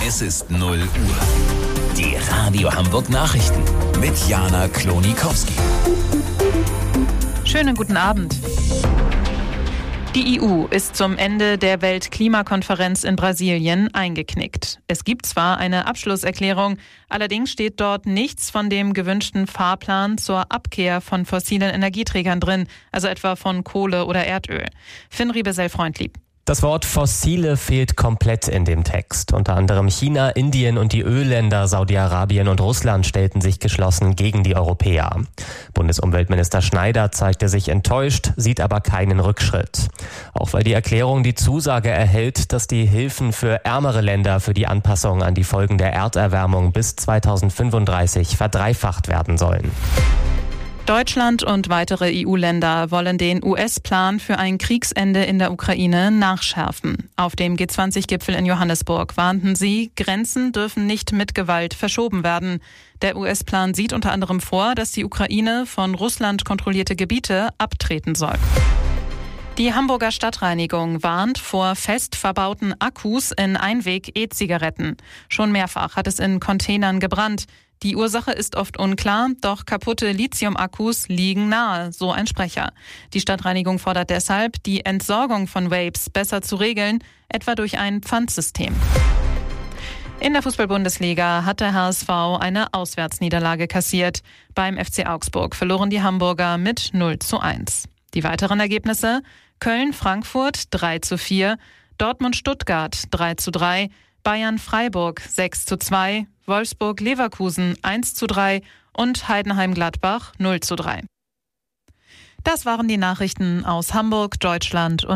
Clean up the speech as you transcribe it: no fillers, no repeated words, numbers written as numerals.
Es ist 0 Uhr. Die Radio Hamburg Nachrichten mit Jana Klonikowski. Schönen guten Abend. Die EU ist zum Ende der Weltklimakonferenz in Brasilien eingeknickt. Es gibt zwar eine Abschlusserklärung, allerdings steht dort nichts von dem gewünschten Fahrplan zur Abkehr von fossilen Energieträgern drin, also etwa von Kohle oder Erdöl. Finn Riebesell-Freundlieb. Das Wort fossile fehlt komplett in dem Text. Unter anderem China, Indien und die Ölländer Saudi-Arabien und Russland stellten sich geschlossen gegen die Europäer. Bundesumweltminister Schneider zeigte sich enttäuscht, sieht aber keinen Rückschritt. Auch weil die Erklärung die Zusage erhält, dass die Hilfen für ärmere Länder für die Anpassung an die Folgen der Erderwärmung bis 2035 verdreifacht werden sollen. Deutschland und weitere EU-Länder wollen den US-Plan für ein Kriegsende in der Ukraine nachschärfen. Auf dem G20-Gipfel in Johannesburg warnten sie, Grenzen dürfen nicht mit Gewalt verschoben werden. Der US-Plan sieht unter anderem vor, dass die Ukraine von Russland kontrollierte Gebiete abtreten soll. Die Hamburger Stadtreinigung warnt vor fest verbauten Akkus in Einweg-E-Zigaretten. Schon mehrfach hat es in Containern gebrannt. Die Ursache ist oft unklar, doch kaputte Lithium-Akkus liegen nahe, so ein Sprecher. Die Stadtreinigung fordert deshalb, die Entsorgung von Vapes besser zu regeln, etwa durch ein Pfandsystem. In der Fußball-Bundesliga hat der HSV eine Auswärtsniederlage kassiert. Beim FC Augsburg verloren die Hamburger mit 0:1. Die weiteren Ergebnisse: Köln-Frankfurt 3:4, Dortmund-Stuttgart 3:3, Bayern-Freiburg 6:2, Wolfsburg-Leverkusen 1:3 und Heidenheim-Gladbach 0:3. Das waren die Nachrichten aus Hamburg, Deutschland und